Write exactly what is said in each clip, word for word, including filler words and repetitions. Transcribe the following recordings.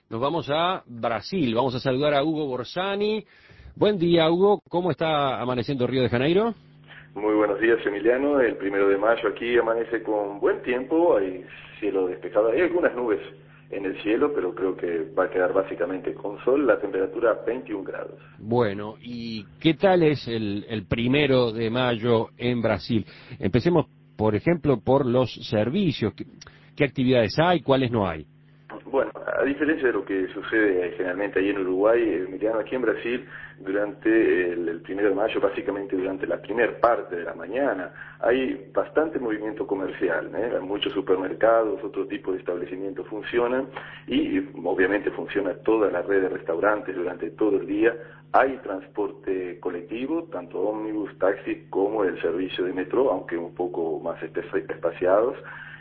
Nos vamos a Brasil, vamos a saludar a Hugo Borsani. Buen día, Hugo, ¿cómo está amaneciendo Río de Janeiro? Muy buenos días, Emiliano. El primero de mayo aquí amanece con buen tiempo, hay cielo despejado, hay algunas nubes en el cielo, pero creo que va a quedar básicamente con sol, la temperatura veintiún grados. Bueno, ¿y qué tal es el, el primero de mayo en Brasil? Empecemos, por ejemplo, por los servicios. ¿Qué, qué actividades hay, cuáles no hay? Bueno, a diferencia de lo que sucede generalmente ahí en Uruguay, Emiliano, aquí en Brasil, durante el, el primero de mayo, básicamente durante la primera parte de la mañana, hay bastante movimiento comercial, ¿eh? Muchos supermercados, otro tipo de establecimientos funcionan y obviamente funciona toda la red de restaurantes durante todo el día. Hay transporte colectivo, tanto ómnibus, taxi, como el servicio de metro, aunque un poco más espaciados.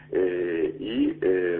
Eh, y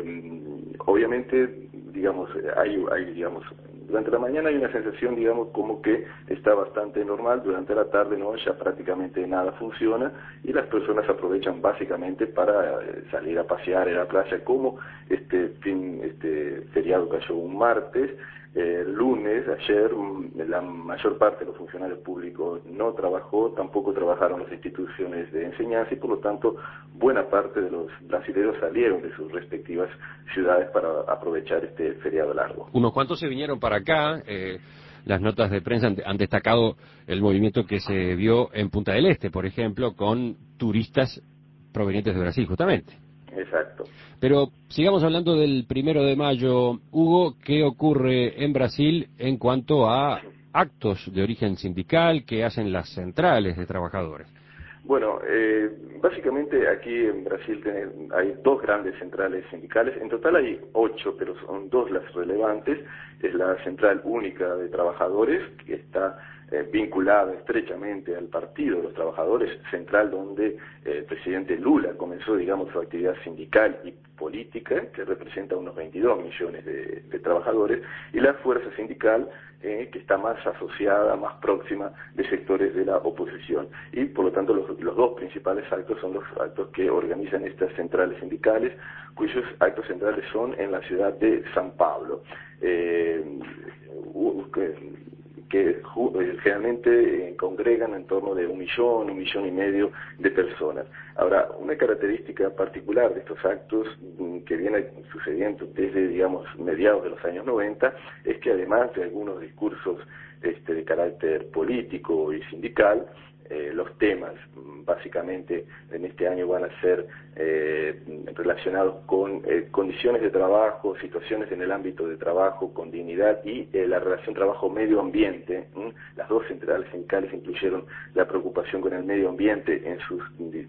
eh, obviamente, digamos, hay, hay, digamos, durante la mañana hay una sensación, digamos, como que está bastante normal. Durante la tarde, no, ya prácticamente nada funciona y las personas aprovechan básicamente para eh, salir a pasear en la playa, como este fin, este feriado cayó un martes. El eh, lunes, ayer, la mayor parte de los funcionarios públicos no trabajó, tampoco trabajaron las instituciones de enseñanza y por lo tanto buena parte de los brasileños salieron de sus respectivas ciudades para aprovechar este feriado largo. Unos cuantos se vinieron para acá, eh, las notas de prensa han, han destacado el movimiento que se vio en Punta del Este, por ejemplo, con turistas provenientes de Brasil, justamente. Exacto. Pero sigamos hablando del primero de mayo. Hugo, ¿qué ocurre en Brasil en cuanto a actos de origen sindical que hacen las centrales de trabajadores? Bueno, eh, básicamente aquí en Brasil ten, hay dos grandes centrales sindicales, en total hay ocho, pero son dos las relevantes. Es la Central Única de Trabajadores, que está eh, vinculada estrechamente al Partido de los Trabajadores, central donde eh, el presidente Lula comenzó, digamos, su actividad sindical y política, que representa unos veintidós millones de, de trabajadores, y la Fuerza Sindical, eh, que está más asociada, más próxima de sectores de la oposición. Y por lo tanto los, los dos principales actos son los actos que organizan estas centrales sindicales, cuyos actos centrales son en la ciudad de San Pablo, eh, que, que generalmente congregan en torno de un millón, un millón y medio de personas. Ahora, una característica particular de estos actos que viene sucediendo desde, digamos, mediados de los años noventa, es que además de algunos discursos este, de carácter político y sindical, eh, los temas básicamente en este año van a ser eh, relacionados con eh, condiciones de trabajo, situaciones en el ámbito de trabajo con dignidad y eh, la relación trabajo-medio ambiente. ¿Mm? Las dos centrales sindicales incluyeron la preocupación con el medio ambiente en sus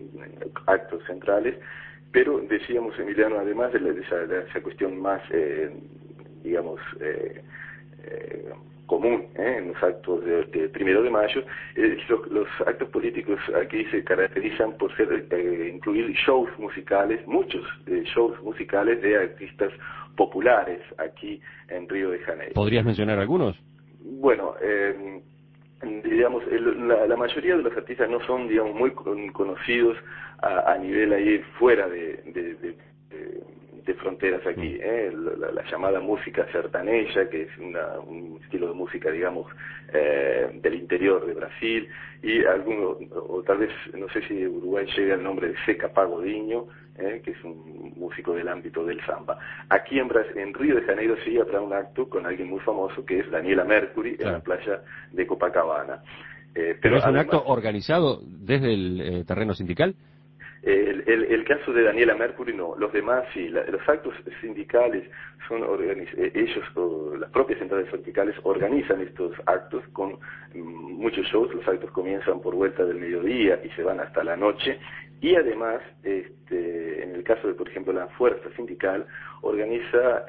actos centrales, pero decíamos, Emiliano, además de, la, de, esa, de esa cuestión más, eh, digamos, eh, eh, común ¿eh? en los actos de, de primero de mayo, eh, los, los actos políticos aquí se caracterizan por ser eh, incluir shows musicales, muchos eh, shows musicales de artistas populares aquí en Río de Janeiro. ¿Podrías mencionar algunos? Bueno, eh, digamos, el, la, la mayoría de los artistas no son, digamos, muy con, conocidos a, a nivel ahí fuera de, de, de, de de fronteras aquí, ¿eh? la, la llamada música sertaneja, que es una, un estilo de música, digamos, eh, del interior de Brasil, y alguno, o tal vez, no sé si Uruguay llega al nombre de Zeca Pagodinho, ¿eh? que es un músico del ámbito del samba. Aquí en, Brasil, en Río de Janeiro sí habrá un acto con alguien muy famoso, que es Daniela Mercury, claro, en la playa de Copacabana. Eh, ¿Pero, pero es además, un acto organizado desde el eh, terreno sindical? El, el, el caso de Daniela Mercury no, los demás sí, la, los actos sindicales son organiz, ellos, o las propias centrales sindicales organizan estos actos con mm, muchos shows. Los actos comienzan por vuelta del mediodía y se van hasta la noche, y además, este, en el caso de, por ejemplo, la Fuerza Sindical, organiza,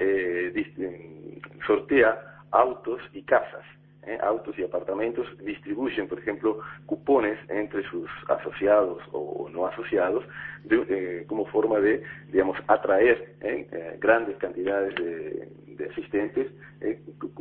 eh, sortea autos y casas. Eh, autos y apartamentos, distribuyen, por ejemplo, cupones entre sus asociados o no asociados, de, eh, como forma de, digamos, atraer eh, eh, grandes cantidades de, de asistentes, eh, como, como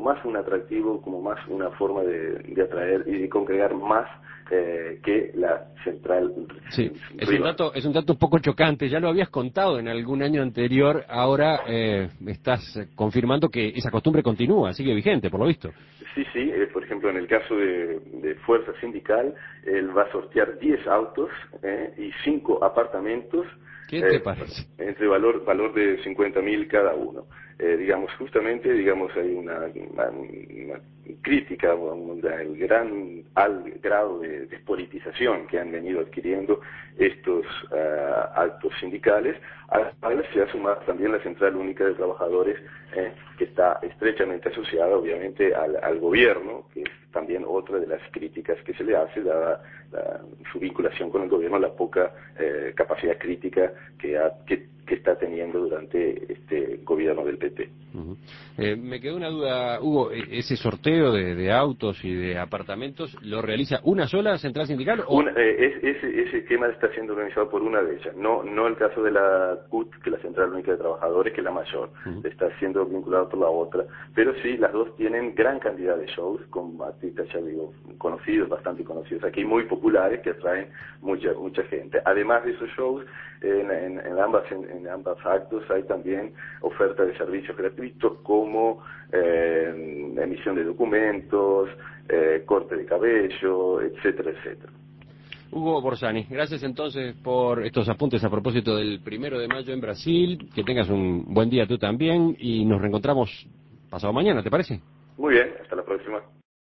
más un atractivo, como más una forma de, de atraer y de congregar más eh, que la central. Sí, es un dato, es un dato un poco chocante. Ya lo habías contado en algún año anterior. Ahora eh, estás confirmando que esa costumbre continúa, sigue vigente, por lo visto. Sí, sí, eh, por ejemplo, en el caso de, de Fuerza Sindical, él va a sortear diez autos eh, y cinco apartamentos. ¿Qué te eh, parece? Entre valor valor de cincuenta mil cada uno. Eh, digamos, justamente, digamos, hay una, una, una crítica al gran al grado de despolitización que han venido adquiriendo estos uh, actos sindicales, a las cuales se ha sumado también la Central Única de Trabajadores, eh, que está estrechamente asociada, obviamente, al, al gobierno, que es también otra de las críticas que se le hace, dada la, su vinculación con el gobierno, la poca eh, capacidad crítica que, ha, que, que está teniendo durante este gobierno del P T. Uh-huh. eh, me quedó una duda, Hugo, ¿ese sorteo de, de autos y de apartamentos lo realiza una sola central sindical o...? Una, eh, es, ese, ese esquema está siendo organizado por una de ellas, no no el caso de la C U T, que es la Central Única de Trabajadores, que es la mayor, uh-huh. Está siendo vinculado por la otra, pero sí, las dos tienen gran cantidad de shows, con artistas, ya digo, conocidos, bastante conocidos aquí, muy populares, que atraen mucha mucha gente. Además de esos shows, en, en, en ambas en, en ambas actos hay también oferta de servicios gratuitos como eh, emisión de documentos, eh, corte de cabello, etcétera, etcétera. Hugo Borsani, gracias entonces por estos apuntes a propósito del primero de mayo en Brasil. Que tengas un buen día tú también y nos reencontramos pasado mañana, ¿te parece? Muy bien, hasta la próxima.